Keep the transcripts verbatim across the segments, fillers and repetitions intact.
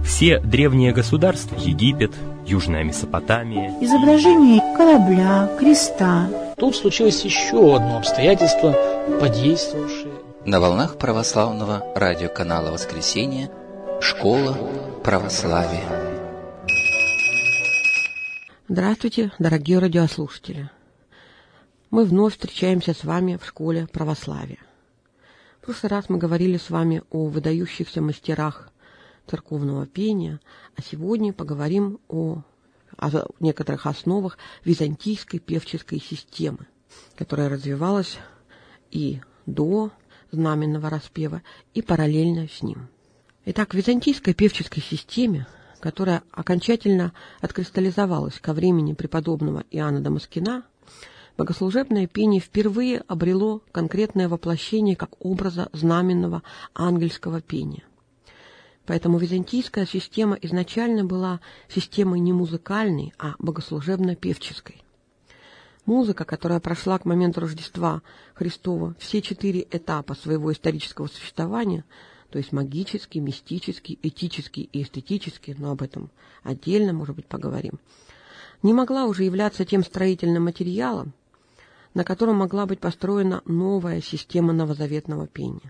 Все древние государства, Египет, Южная Месопотамия. Изображение корабля, креста. Тут случилось еще одно обстоятельство, подействовавшее. На волнах православного радиоканала «Воскресенье» «Школа православия». Здравствуйте, дорогие радиослушатели! Мы вновь встречаемся с вами в школе православия. В прошлый раз мы говорили с вами о выдающихся мастерах церковного пения, а сегодня поговорим о, о некоторых основах византийской певческой системы, которая развивалась и до знаменного распева, и параллельно с ним. Итак, в византийской певческой системе, которая окончательно откристаллизовалась ко времени преподобного Иоанна Дамаскина, богослужебное пение впервые обрело конкретное воплощение как образа знаменного ангельского пения. Поэтому византийская система изначально была системой не музыкальной, а богослужебно-певческой. Музыка, которая прошла к моменту Рождества Христова все четыре этапа своего исторического существования, то есть магический, мистический, этический и эстетический, но об этом отдельно, может быть, поговорим, не могла уже являться тем строительным материалом, на котором могла быть построена новая система новозаветного пения.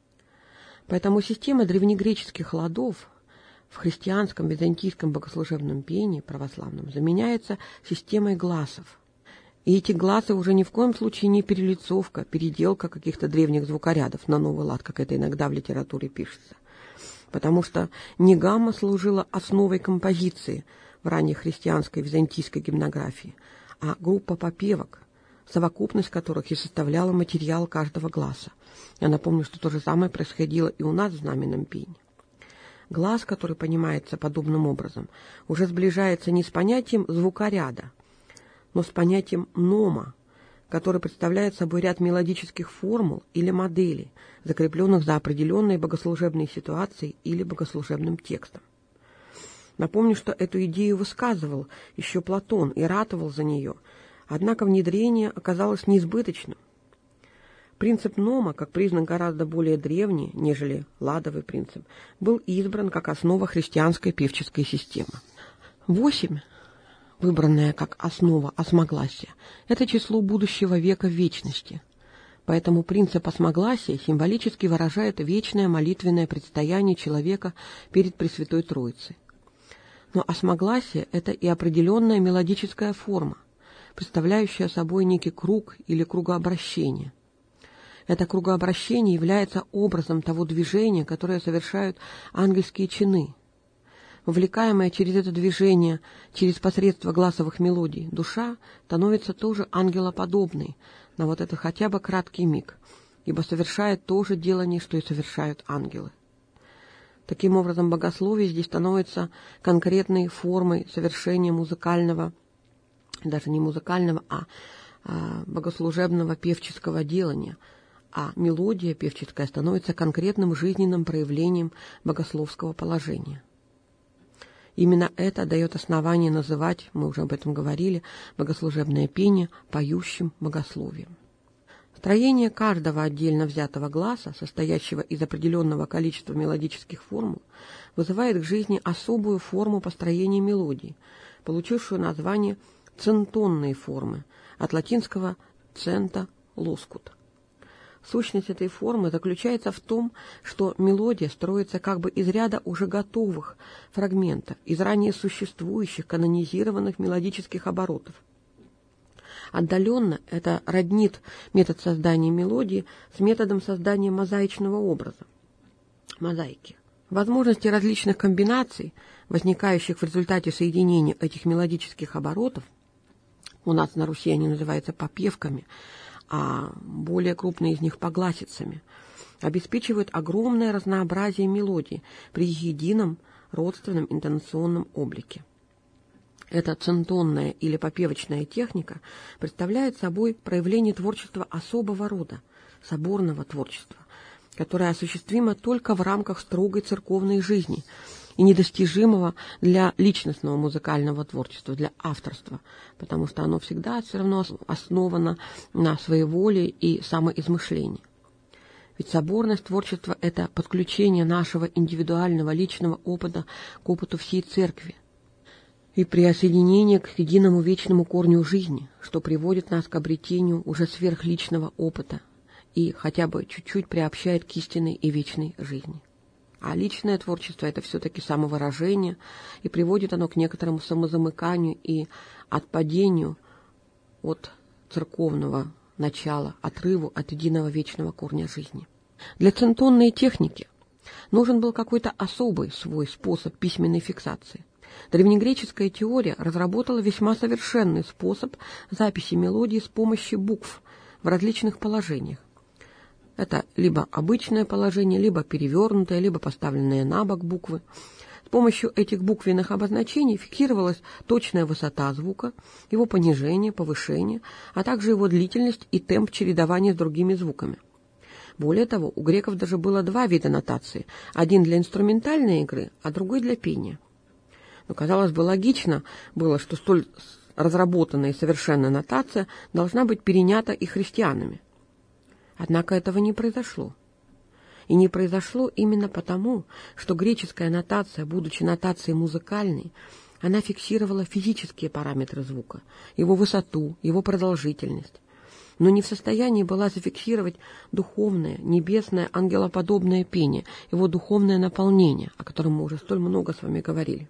Поэтому система древнегреческих ладов в христианском византийском богослужебном пении православном заменяется системой гласов. И эти гласы уже ни в коем случае не перелицовка, переделка каких-то древних звукорядов на новый лад, как это иногда в литературе пишется. Потому что не гамма служила основой композиции в ранней христианской византийской гимнографии, а группа попевок, совокупность которых и составляла материал каждого гласа. Я напомню, что то же самое происходило и у нас в знаменном пении. Глас, который понимается подобным образом, уже сближается не с понятием звукоряда, но с понятием нома, который представляет собой ряд мелодических формул или моделей, закрепленных за определенной богослужебной ситуацией или богослужебным текстом. Напомню, что эту идею высказывал еще Платон и ратовал за нее, однако внедрение оказалось неизбыточным. Принцип нома, как признак гораздо более древний, нежели ладовый принцип, был избран как основа христианской певческой системы. Восемь, выбранное как основа осмогласия, это число будущего века в вечности. Поэтому принцип осмогласия символически выражает вечное молитвенное предстояние человека перед Пресвятой Троицей. Но осмогласие – это и определенная мелодическая форма, представляющая собой некий круг или кругообращение. Это кругообращение является образом того движения, которое совершают ангельские чины. Вовлекаемая через это движение, через посредство гласовых мелодий, душа становится тоже ангелоподобной на вот это хотя бы краткий миг, ибо совершает то же делание, что и совершают ангелы. Таким образом, богословие здесь становится конкретной формой совершения музыкального, даже не музыкального, а, а богослужебного певческого делания, а мелодия певческая становится конкретным жизненным проявлением богословского положения. Именно это дает основание называть, мы уже об этом говорили, богослужебное пение поющим богословием. Строение каждого отдельно взятого гласа, состоящего из определенного количества мелодических формул, вызывает к жизни особую форму построения мелодии, получившую название центонные формы, от латинского «цента» — «лоскут». Сущность этой формы заключается в том, что мелодия строится как бы из ряда уже готовых фрагментов, из ранее существующих канонизированных мелодических оборотов. Отдаленно это роднит метод создания мелодии с методом создания мозаичного образа, мозаики. Возможности различных комбинаций, возникающих в результате соединения этих мелодических оборотов, у нас на Руси они называются попевками, а более крупные из них погласицами, обеспечивают огромное разнообразие мелодий при едином родственном интонационном облике. Эта центонная или попевочная техника представляет собой проявление творчества особого рода, соборного творчества, которое осуществимо только в рамках строгой церковной жизни и недостижимого для личностного музыкального творчества, для авторства, потому что оно всегда все равно основано на своеволии и самоизмышлении. Ведь соборность творчества – это подключение нашего индивидуального личного опыта к опыту всей Церкви и присоединение к единому вечному корню жизни, что приводит нас к обретению уже сверхличного опыта и хотя бы чуть-чуть приобщает к истинной и вечной жизни. А личное творчество – это все-таки самовыражение, и приводит оно к некоторому самозамыканию и отпадению от церковного начала, отрыву от единого вечного корня жизни. Для центонной техники нужен был какой-то особый свой способ письменной фиксации. Древнегреческая теория разработала весьма совершенный способ записи мелодии с помощью букв в различных положениях. Это либо обычное положение, либо перевернутое, либо поставленные на бок буквы. С помощью этих буквенных обозначений фиксировалась точная высота звука, его понижение, повышение, а также его длительность и темп чередования с другими звуками. Более того, у греков даже было два вида нотации, один для инструментальной игры, а другой для пения. Но, казалось бы, логично было, что столь разработанная и совершенная нотация должна быть перенята и христианами. Однако этого не произошло. И не произошло именно потому, что греческая нотация, будучи нотацией музыкальной, она фиксировала физические параметры звука, его высоту, его продолжительность, но не в состоянии была зафиксировать духовное, небесное, ангелоподобное пение, его духовное наполнение, о котором мы уже столь много с вами говорили.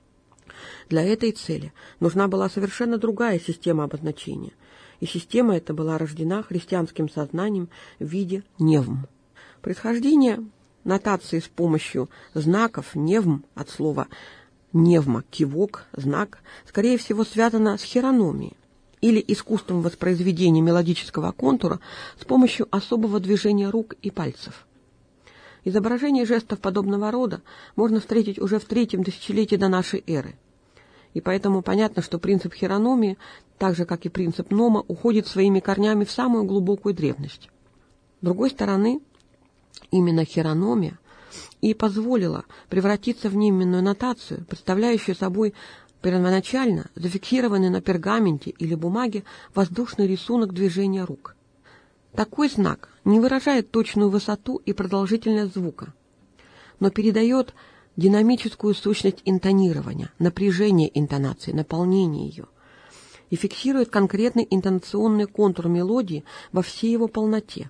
Для этой цели нужна была совершенно другая система обозначения, и система эта была рождена христианским сознанием в виде невм. Происхождение нотации с помощью знаков невм от слова невма, кивок, знак, скорее всего связано с хирономией или искусством воспроизведения мелодического контура с помощью особого движения рук и пальцев. Изображение жестов подобного рода можно встретить уже в третьем тысячелетии до нашей эры. И поэтому понятно, что принцип хирономии, так же как и принцип нома, уходит своими корнями в самую глубокую древность. С другой стороны, именно хирономия и позволила превратиться в неименную нотацию, представляющую собой первоначально зафиксированный на пергаменте или бумаге воздушный рисунок движения рук. Такой знак не выражает точную высоту и продолжительность звука, но передает динамическую сущность интонирования, напряжение интонации, наполнение ее, и фиксирует конкретный интонационный контур мелодии во всей его полноте.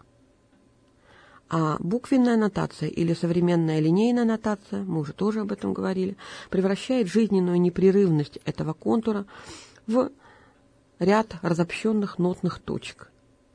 А буквенная нотация или современная линейная нотация, мы уже тоже об этом говорили, превращает жизненную непрерывность этого контура в ряд разобщенных нотных точек.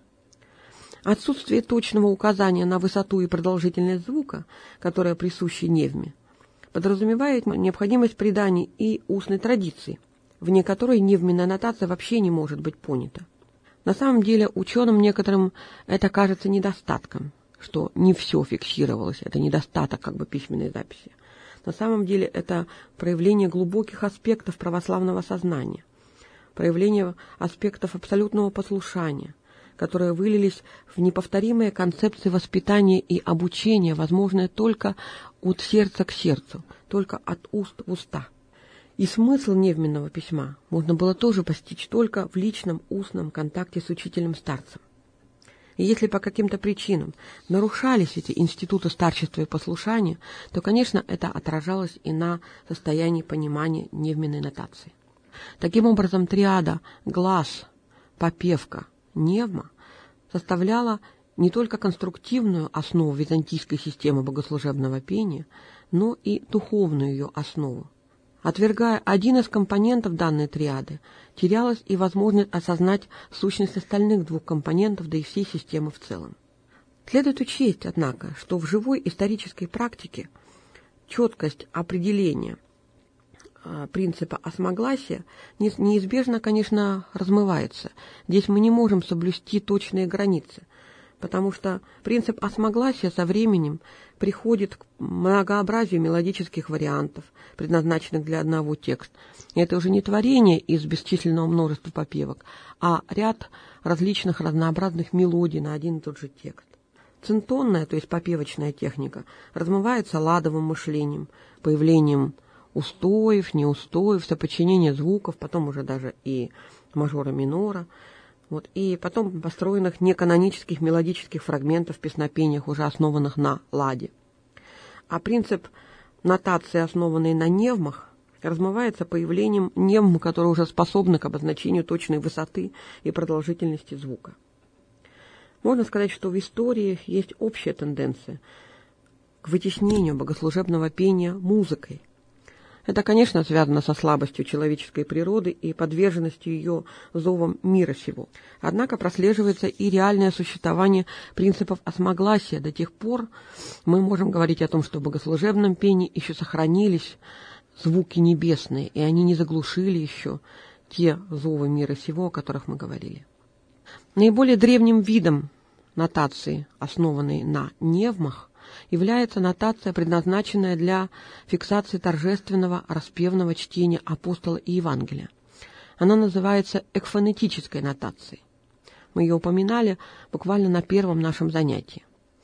Отсутствие точного указания на высоту и продолжительность звука, которая присуща невме, подразумевает необходимость преданий и устной традиции, вне которой невменная нотация вообще не может быть понята. На самом деле ученым некоторым это кажется недостатком, что не все фиксировалось, это недостаток как бы письменной записи. На самом деле это проявление глубоких аспектов православного сознания, проявление аспектов абсолютного послушания, которые вылились в неповторимые концепции воспитания и обучения, возможные только от сердца к сердцу, только от уст в уста. И смысл невменного письма можно было тоже постичь только в личном устном контакте с учителем-старцем. И если по каким-то причинам нарушались эти институты старчества и послушания, то, конечно, это отражалось и на состоянии понимания невменной нотации. Таким образом, триада глаз, попевка, невма составляла не только конструктивную основу византийской системы богослужебного пения, но и духовную ее основу. Отвергая один из компонентов данной триады, терялась и возможность осознать сущность остальных двух компонентов, да и всей системы в целом. Следует учесть, однако, что в живой исторической практике четкость определения принципа осмогласия неизбежно, конечно, размывается. Здесь мы не можем соблюсти точные границы, потому что принцип осмогласия со временем приходит к многообразию мелодических вариантов, предназначенных для одного текста. И это уже не творение из бесчисленного множества попевок, а ряд различных разнообразных мелодий на один и тот же текст. Центонная, то есть попевочная техника, размывается ладовым мышлением, появлением устоев, неустоев, соподчинение звуков, потом уже даже и мажора минора, Вот, и потом построенных неканонических мелодических фрагментов в песнопениях, уже основанных на ладе. А принцип нотации, основанной на невмах, размывается появлением невм, которые уже способны к обозначению точной высоты и продолжительности звука. Можно сказать, что в истории есть общая тенденция к вытеснению богослужебного пения музыкой. Это, конечно, связано со слабостью человеческой природы и подверженностью ее зовам мира сего. Однако прослеживается и реальное существование принципов осмогласия. До тех пор мы можем говорить о том, что в богослужебном пении еще сохранились звуки небесные, и они не заглушили еще те зовы мира сего, о которых мы говорили. Наиболее древним видом нотации, основанной на невмах, является нотация, предназначенная для фиксации торжественного распевного чтения апостола и Евангелия. Она называется экфонетической нотацией. Мы ее упоминали буквально на первом нашем занятии.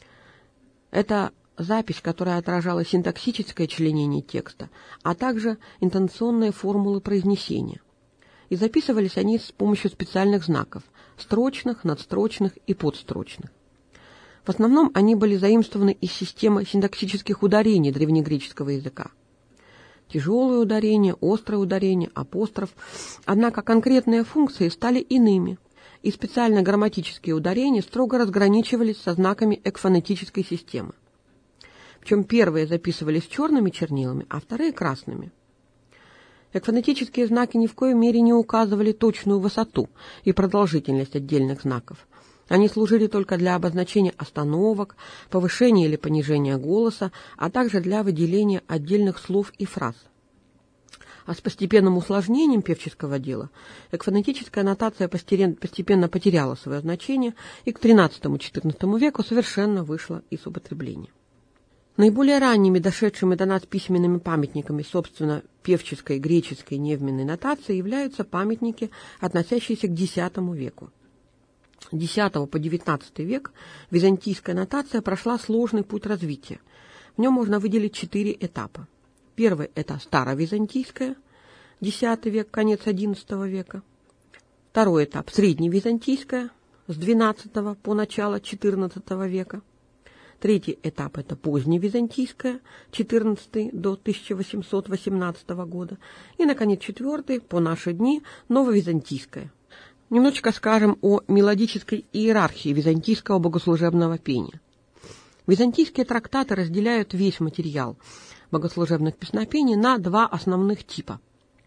Это запись, которая отражала синтаксическое членение текста, а также интонационные формулы произнесения. И записывались они с помощью специальных знаков – строчных, надстрочных и подстрочных. В основном они были заимствованы из системы синтаксических ударений древнегреческого языка. Тяжелые ударения, острые ударения, апостроф. Однако конкретные функции стали иными, и специально грамматические ударения строго разграничивались со знаками экфонетической системы. Причем первые записывались черными чернилами, а вторые – красными. Экфонетические знаки ни в коей мере не указывали точную высоту и продолжительность отдельных знаков. Они служили только для обозначения остановок, повышения или понижения голоса, а также для выделения отдельных слов и фраз. А с постепенным усложнением певческого дела экфонетическая нотация постепенно потеряла свое значение и к тринадцатому-четырнадцатому веку совершенно вышла из употребления. Наиболее ранними дошедшими до нас письменными памятниками, собственно, певческой греческой невменной нотации являются памятники, относящиеся к десятому веку. С десятого по девятнадцатый век византийская нотация прошла сложный путь развития. В нем можно выделить четыре этапа. Первый – это старовизантийская, десятый век, конец одиннадцатого века. Второй этап – средневизантийская, с двенадцатого по начало четырнадцатого века. Третий этап – это поздневизантийская, четырнадцатый до тысяча восемьсот восемнадцатого года. И, наконец, четвертый, по наши дни, нововизантийская. Немножечко скажем о мелодической иерархии византийского богослужебного пения. Византийские трактаты разделяют весь материал богослужебных песнопений на два основных типа.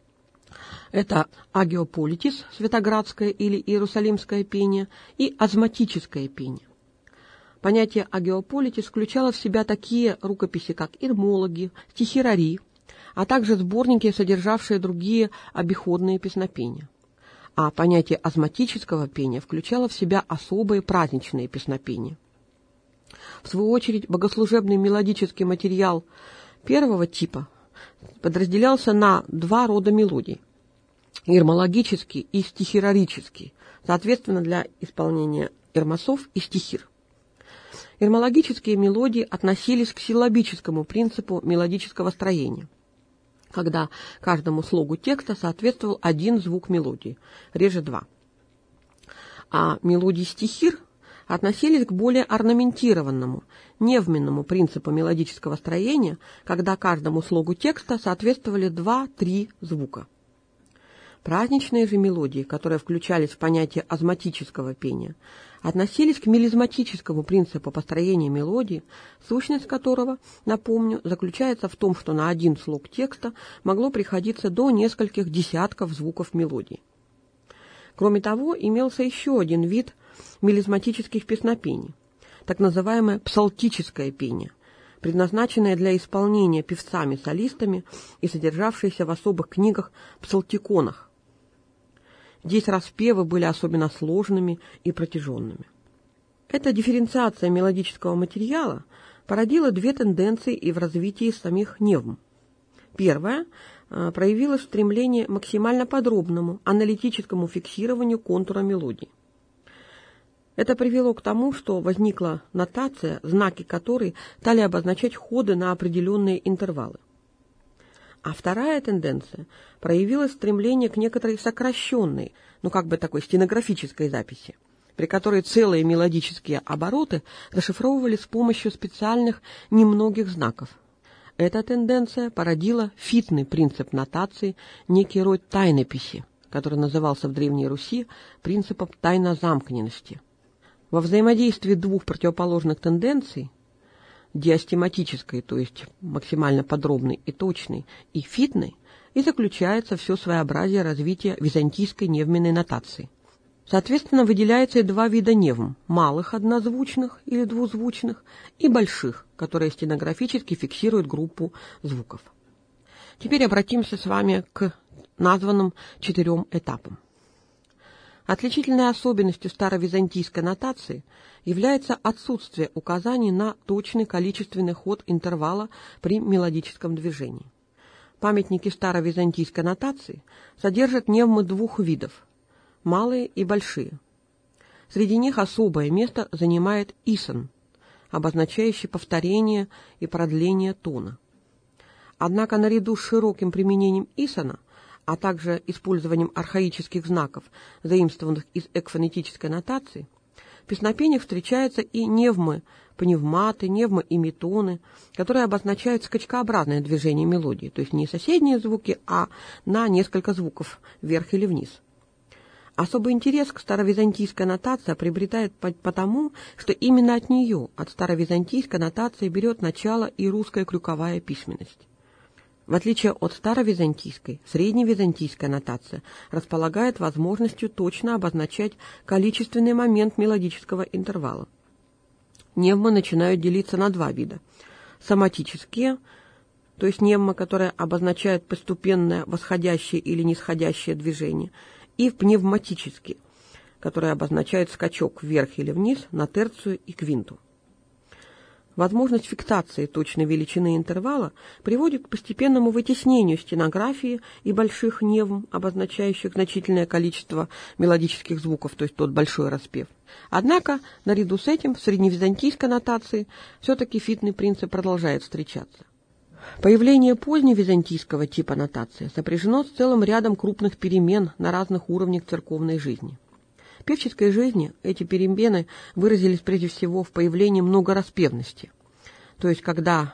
Это агиополитис, святоградское или иерусалимское пение, и азматическое пение. Понятие агиополитис включало в себя такие рукописи, как ирмологи, стихирари, а также сборники, содержавшие другие обиходные песнопения. А понятие азматического пения включало в себя особые праздничные песнопения. В свою очередь, богослужебный мелодический материал первого типа подразделялся на два рода мелодий – ирмологический и стихирарический, соответственно, для исполнения ирмасов и стихир. Ирмологические мелодии относились к силлабическому принципу мелодического строения, когда каждому слогу текста соответствовал один звук мелодии, реже два. А мелодии стихир относились к более орнаментированному, невменному принципу мелодического строения, когда каждому слогу текста соответствовали два-три звука. Праздничные же мелодии, которые включались в понятие азматического пения, относились к мелизматическому принципу построения мелодии, сущность которого, напомню, заключается в том, что на один слог текста могло приходиться до нескольких десятков звуков мелодии. Кроме того, имелся еще один вид мелизматических песнопений, так называемое псалтическое пение, предназначенное для исполнения певцами-солистами и содержавшееся в особых книгах-псалтиконах. Здесь распевы были особенно сложными и протяженными. Эта дифференциация мелодического материала породила две тенденции и в развитии самих невм. Первая э, проявилась в стремлении к максимально подробному аналитическому фиксированию контура мелодии. Это привело к тому, что возникла нотация, знаки которой стали обозначать ходы на определенные интервалы. А вторая тенденция проявилась стремление к некоторой сокращенной, ну как бы такой стенографической записи, при которой целые мелодические обороты зашифровывали с помощью специальных немногих знаков. Эта тенденция породила фитный принцип нотации, некий род тайнописи, который назывался в Древней Руси принципом тайнозамкненности. Во взаимодействии двух противоположных тенденций, диастематической, то есть максимально подробной и точной, и фитной, и заключается все своеобразие развития византийской невменной нотации. Соответственно, выделяются и два вида невм – малых однозвучных или двузвучных и больших, которые стенографически фиксируют группу звуков. Теперь обратимся с вами к названным четырем этапам. Отличительной особенностью старовизантийской нотации является отсутствие указаний на точный количественный ход интервала при мелодическом движении. Памятники старовизантийской нотации содержат невмы двух видов – малые и большие. Среди них особое место занимает исен, обозначающий повторение и продление тона. Однако наряду с широким применением исена, а также использованием архаических знаков, заимствованных из экфонетической нотации, в песнопениях встречаются и невмы, пневматы, невмы и митоны, которые обозначают скачкообразное движение мелодии, то есть не соседние звуки, а на несколько звуков вверх или вниз. Особый интерес к старовизантийской нотации приобретает потому, что именно от нее, от старовизантийской нотации, берет начало и русская крюковая письменность. В отличие от старовизантийской, средневизантийская нотация располагает возможностью точно обозначать количественный момент мелодического интервала. Невмы начинают делиться на два вида. Соматические, то есть невмы, которые обозначают постепенное восходящее или нисходящее движение, и пневматические, которые обозначают скачок вверх или вниз на терцию и квинту. Возможность фиксации точной величины интервала приводит к постепенному вытеснению стенографии и больших невм, обозначающих значительное количество мелодических звуков, то есть тот большой распев. Однако, наряду с этим, в средневизантийской нотации все-таки фитный принцип продолжает встречаться. Появление поздневизантийского типа нотации сопряжено с целым рядом крупных перемен на разных уровнях церковной жизни. В певческой жизни эти перемены выразились прежде всего в появлении многораспевности, то есть когда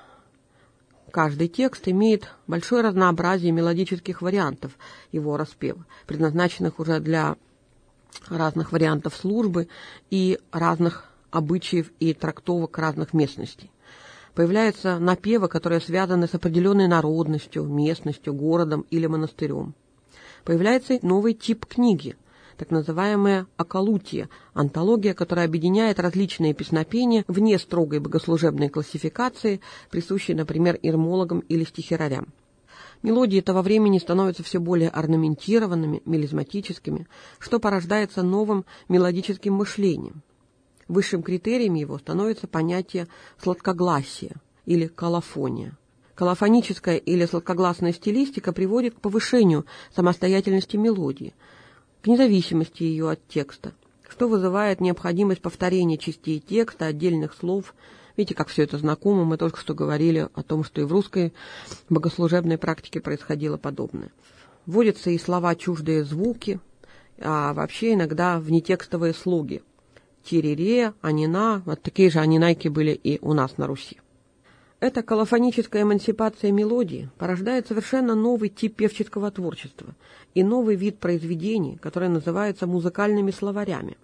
каждый текст имеет большое разнообразие мелодических вариантов его распева, предназначенных уже для разных вариантов службы и разных обычаев и трактовок разных местностей. Появляются напевы, которые связаны с определенной народностью, местностью, городом или монастырем. Появляется новый тип книги, так называемая околутия, антология, которая объединяет различные песнопения вне строгой богослужебной классификации, присущей, например, ирмологам или стихирарям. Мелодии этого времени становятся все более орнаментированными, мелизматическими, что порождается новым мелодическим мышлением. Высшим критерием его становится понятие сладкогласия или колофония. Колофоническая или сладкогласная стилистика приводит к повышению самостоятельности мелодии, к независимости ее от текста, что вызывает необходимость повторения частей текста, отдельных слов. Видите, как все это знакомо, мы только что говорили о том, что и в русской богослужебной практике происходило подобное. Вводятся и слова чуждые звуки, а вообще иногда внетекстовые слоги. Терере, анина, вот такие же анинайки были и у нас на Руси. Эта колофоническая эмансипация мелодии порождает совершенно новый тип певческого творчества и новый вид произведений, которые называются музыкальными словарями,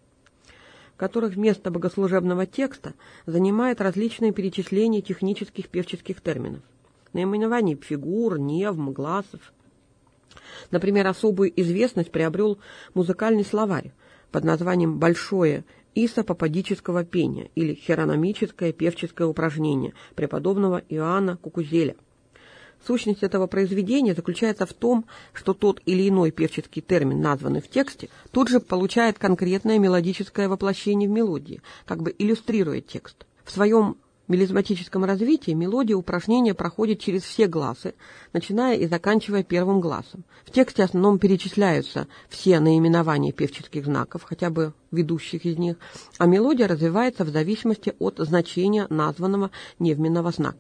в которых место богослужебного текста занимает различные перечисления технических певческих терминов, наименований фигур, невм, гласов. Например, особую известность приобрел музыкальный словарь под названием «Большое исопоподического пения» или «Хирономическое певческое упражнение» преподобного Иоанна Кукузеля. Сущность этого произведения заключается в том, что тот или иной певческий термин, названный в тексте, тут же получает конкретное мелодическое воплощение в мелодии, как бы иллюстрируя текст. В своем мелизматическом развитии мелодия упражнения проходит через все гласы, начиная и заканчивая первым гласом. В тексте в основном перечисляются все наименования певческих знаков, хотя бы ведущих из них, а мелодия развивается в зависимости от значения названного невменного знака.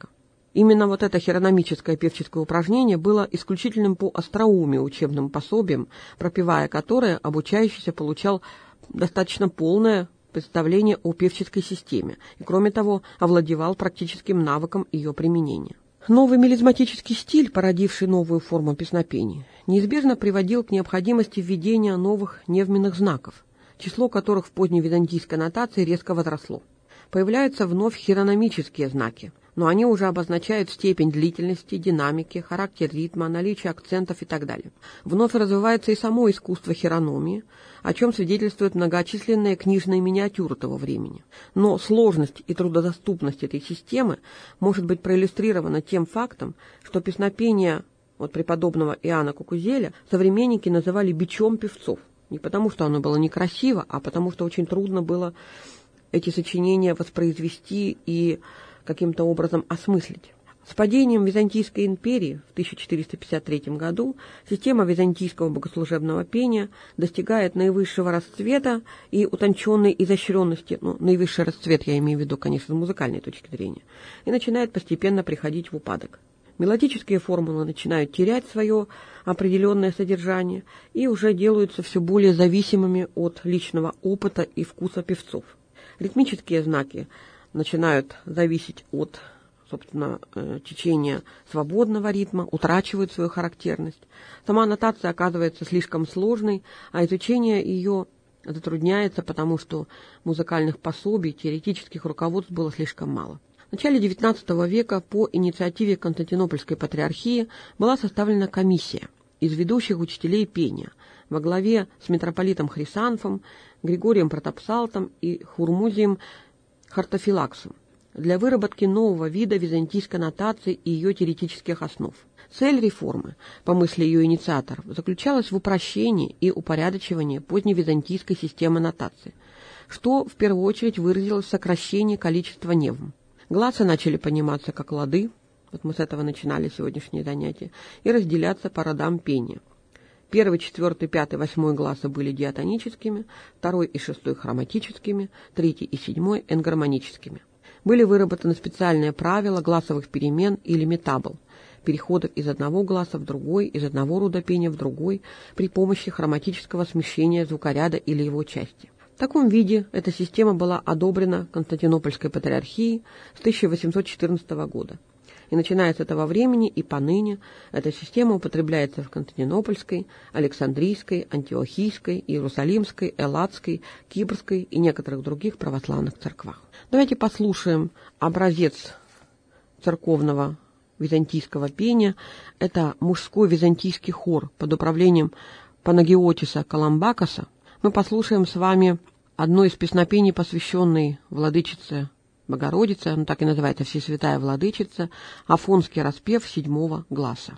Именно вот это хирономическое певческое упражнение было исключительным по остроумию учебным пособием, пропевая которое обучающийся получал достаточно полное представление о певческой системе и, кроме того, овладевал практическим навыком ее применения. Новый мелизматический стиль, породивший новую форму песнопения, неизбежно приводил к необходимости введения новых невменных знаков, число которых в поздней византийской нотации резко возросло. Появляются вновь хирономические знаки, но они уже обозначают степень длительности, динамики, характер ритма, наличие акцентов и так далее. Вновь развивается и само искусство хирономии, о чем свидетельствуют многочисленные книжные миниатюры того времени. Но сложность и трудодоступность этой системы может быть проиллюстрирована тем фактом, что песнопение от преподобного Иоанна Кукузеля современники называли бичом певцов. Не потому, что оно было некрасиво, а потому, что очень трудно было эти сочинения воспроизвести и каким-то образом осмыслить. С падением Византийской империи в тысяча четыреста пятьдесят третьем году система византийского богослужебного пения достигает наивысшего расцвета и утонченной изощренности, ну, наивысший расцвет я имею в виду, конечно, с музыкальной точки зрения, и начинает постепенно приходить в упадок. Мелодические формулы начинают терять свое определенное содержание и уже делаются все более зависимыми от личного опыта и вкуса певцов. Ритмические знаки начинают зависеть от, собственно, течения свободного ритма, утрачивают свою характерность. Сама нотация оказывается слишком сложной, а изучение ее затрудняется, потому что музыкальных пособий, теоретических руководств было слишком мало. В начале девятнадцатого века по инициативе Константинопольской патриархии была составлена комиссия из ведущих учителей пения во главе с митрополитом Хрисанфом, Григорием Протопсалтом и Хурмузием Хартофилаксом для выработки нового вида византийской нотации и ее теоретических основ. Цель реформы, по мысли ее инициаторов, заключалась в упрощении и упорядочивании поздневизантийской системы нотации, что в первую очередь выразилось в сокращении количества невм. Гласы начали пониматься как лады, вот мы с этого начинали сегодняшнее занятие, и разделяться по родам пения. Первый, четвертый, пятый, восьмой гласы были диатоническими, второй и шестой хроматическими, третий и седьмой энгармоническими. Были выработаны специальные правила гласовых перемен или метабл, переходов из одного гласа в другой, из одного рода пения в другой, при помощи хроматического смещения звукоряда или его части. В таком виде эта система была одобрена Константинопольской патриархией с тысяча восемьсот четырнадцатого года. И начиная с этого времени и поныне эта система употребляется в Константинопольской, Александрийской, Антиохийской, Иерусалимской, Элладской, Кипрской и некоторых других православных церквах. Давайте послушаем образец церковного византийского пения. Это мужской византийский хор под управлением Панагиотиса Каламбакаса. Мы послушаем с вами одно из песнопений, посвященной владычице Богородице, ну так и называется Всесвятая Владычица, афонский распев седьмого гласа.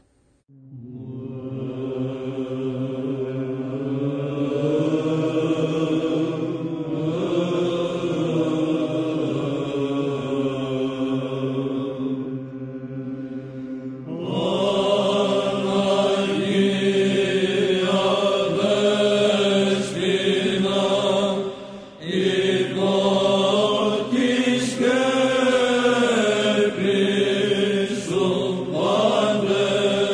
Amen.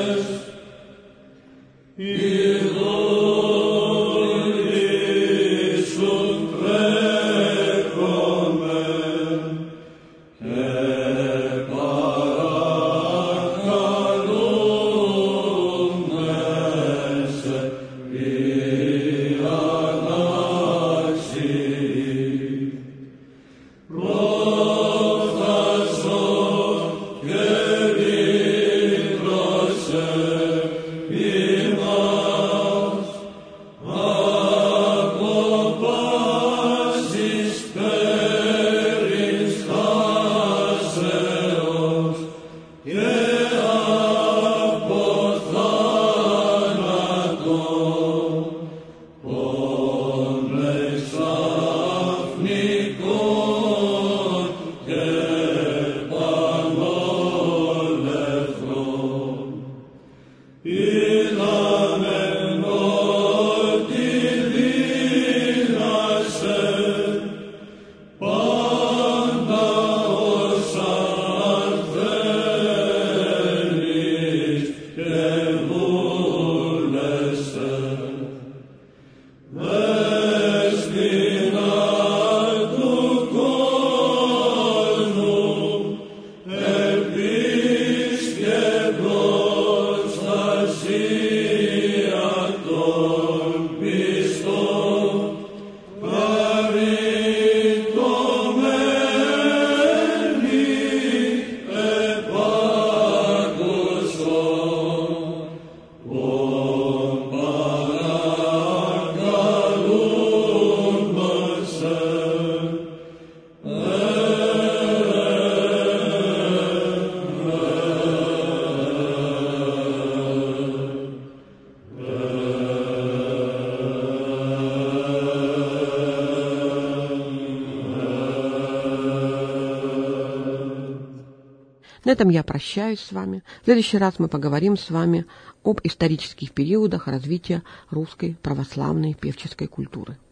На этом я прощаюсь с вами. В следующий раз мы поговорим с вами об исторических периодах развития русской православной певческой культуры.